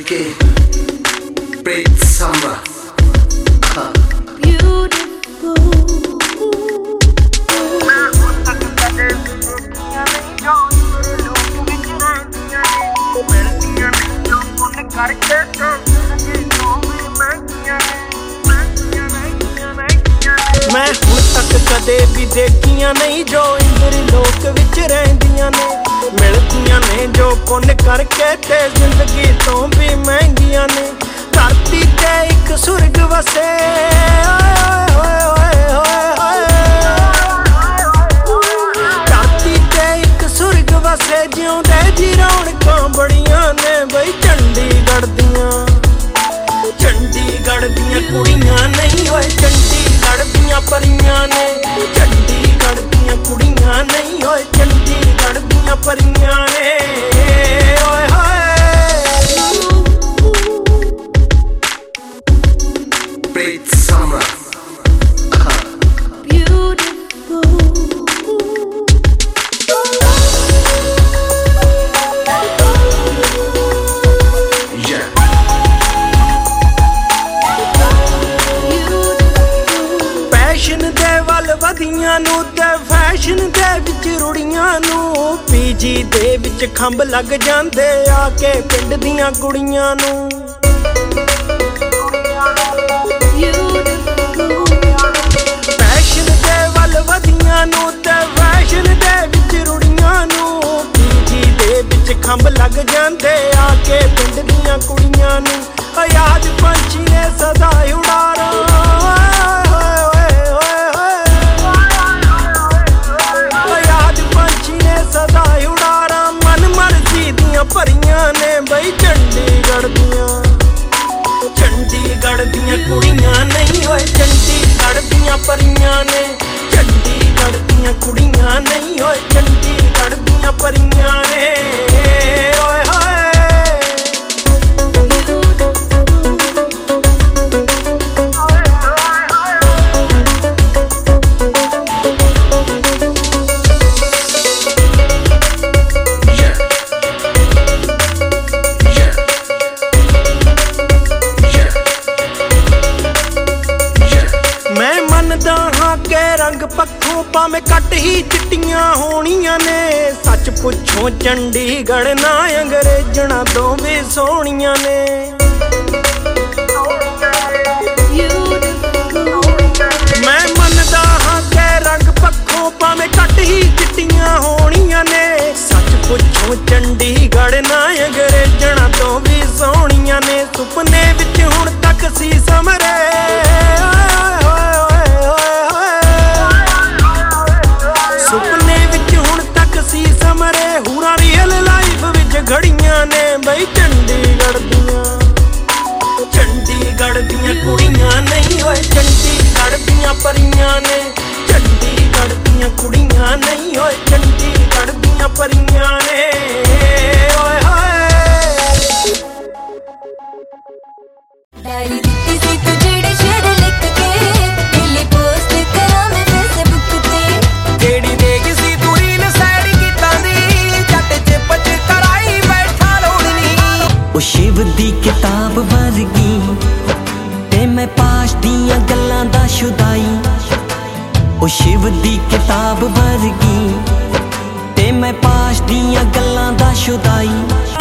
K. Great summer. Beautiful. मैं हुण तक कदे भी देखियां नहीं जो इंद्र लोक विच रहिंदियां ने, मिलदियां ने जो पुण्य करके ते जिंदगी तो भी महंगियां ने। धरती ते एक सुरग वसे, धरती ते एक सुरग वसे, जिउंदे जी रौनकां बड़ियां ने बई चंडीगढ़ दियां, चंडीगढ़ दियां कुड़ियां नहीं होए चंडीगढ़ दियां परियां ने, चंडीगढ़ दियां कुड़ियां नहीं होए चंडीगढ़ दियां परियां ने। ओए होए Great summer. ਨੂੰ ਤੇ ਫੈਸ਼ਨ ਦੇ ਵਿੱਚ ਰੁੜੀਆਂ ਨੂੰ, ਪੀਜੀ ਦੇ ਵਿੱਚ ਖੰਭ ਲੱਗ ਜਾਂਦੇ ਆ ਕੇ ਪਿੰਡ ਦੀਆਂ ਕੁੜੀਆਂ ਨੂੰ। ਫੈਸ਼ਨ ਦੇ ਵੱਲ ਵਧੀਆਂ ਨੂੰ ਤੇ ਫੈਸ਼ਨ ਦੇ ਵਿੱਚ ਰੁੜੀਆਂ ਨੂੰ, ਪੀਜੀ ਦੇ ਵਿੱਚ ਖੰਭ ਲੱਗ ਜਾਂਦੇ ਆ ਕੇ ਪਿੰਡ ਦੀਆਂ ਕੁੜੀਆਂ ਨੂੰ। ਯਾਦ ਪੰਛੀ ਨੇ ਸਦਾ ਉਡਾਰਾਂ, ਸਦਾ ਉਡਾਰਾਂ ਮਨ ਮਰਜ਼ੀ ਦੀਆਂ ਭਰੀਆਂ ਨੇ ਬਈ ਚੰਡੀਗੜ੍ਹ ਦੀਆਂ, ਚੰਡੀਗੜ੍ਹ ਦੀਆਂ ਕੁੜੀਆਂ ਨਹੀਂ ਹੋਏ ਚੰਡੀਗੜ੍ਹ ਦੀਆਂ ਪਰੀਆਂ ਨੇ, ਚੰਡੀਗੜ੍ਹ ਦੀਆਂ ਕੁੜੀਆਂ ਨਹੀਂ ਹੋਏ ਚੰਡੀਗੜ੍ਹ ਦੀਆਂ ਪਰੀਆਂ ਨੇ। ਓਏ ਹੋਏ ਰੰਗ ਪੱਖੋਂ ਭਾਵੇਂ ਘੱਟ ਹੀ ਚਿੱਟੀਆਂ ਹੋਣੀਆਂ ਨੇ, ਸੱਚ ਪੁੱਛੋ ਚੰਡੀਗੜ੍ਹ ਨਾ ਅੰਗਰੇਜ਼ਣਾ ਤੋਂ ਵੀ ਸੋਹਣੀਆਂ ਨੇ। ਮੈਂ ਮੰਨਦਾ ਹਾਂ ਕਿ ਰੰਗ ਪੱਖੋਂ ਭਾਵੇਂ ਘੱਟ ਹੀ ਚਿੱਟੀਆਂ ਹੋਣੀਆਂ ਨੇ, ਸੱਚ ਪੁੱਛੋ ਚੰਡੀਗੜ੍ਹ ਨਾ ਅੰਗਰੇਜ਼ਣਾ ਤੋਂ ਵੀ ਸੋਹਣੀਆਂ ਨੇ। ਸੁਪਨੇ ਵਿੱਚ ਹੁਣ ਤੱਕ ਸੀ ਸਮਰੇ, ਸੁਪਨੇ ਵਿੱਚ ਹੁਣ ਤੱਕ ਸੀ ਸਮਰੇ, ਹੂਰਾਂ ਰੀਅਲ ਲਾਈਫ ਵਿੱਚ ਘੜੀਆਂ ਨੇ ਬਈ ਚੰਡੀਗੜ੍ਹ ਦੀਆਂ, ਚੰਡੀਗੜ੍ਹ ਦੀਆਂ ਕੁੜੀਆਂ ਨਹੀਂ ਹੋਏ ਚੰਡੀਗੜ੍ਹ ਦੀਆਂ ਪਰੀਆਂ ਨੇ, ਚੰਡੀਗੜ੍ਹ ਦੀਆਂ ਕੁੜੀਆਂ ਨਹੀਂ ਹੋਏ ਚੰਡੀਗੜ੍ਹ ਦੀਆਂ ਪਰੀਆਂ ਨੇ। ਓਏ ਹੋਏ ਡਾਇਰੀ ਦਿੱਤੀ ਸੀ ਤੂੰ ਜਿਹੜੇ ਸ਼ੇਰ ਲਿਖ ਕੇ, ਦਿੱਲੀ ਪੋਸਟ ਕਰਾਂ ਮੈਂ ਫੇਸਬੁੱਕ ਤੇ, ਜਿਹੜੀ ਦੇਗੀ ਸੀ ਤੂੰ ਰੀਲ ਸਾਈਡ ਕੀਤਾ ਦੀ, ਜੱਟ ਚ ਪਚ ਕਰਾਈ ਬੈਠਾ ਰੋੜਨੀ। ਉਹ ਸ਼ਿਵ ਦੀ ਕਿਤਾਬ ਵਰਗੀ ਤੇ ਮੈਂ ਪਾਸ਼ ਦੀਆਂ ਗੱਲਾਂ ਦਾ ਸ਼ੁਦਾਈ, ਉਹ ਸ਼ਿਵ ਦੀ ਕਿਤਾਬ ਵਰਗੀ ਤੇ ਮੈਂ ਪਾਸ਼ ਦੀਆਂ ਗੱਲਾਂ ਦਾ ਸ਼ੁਦਾਈ।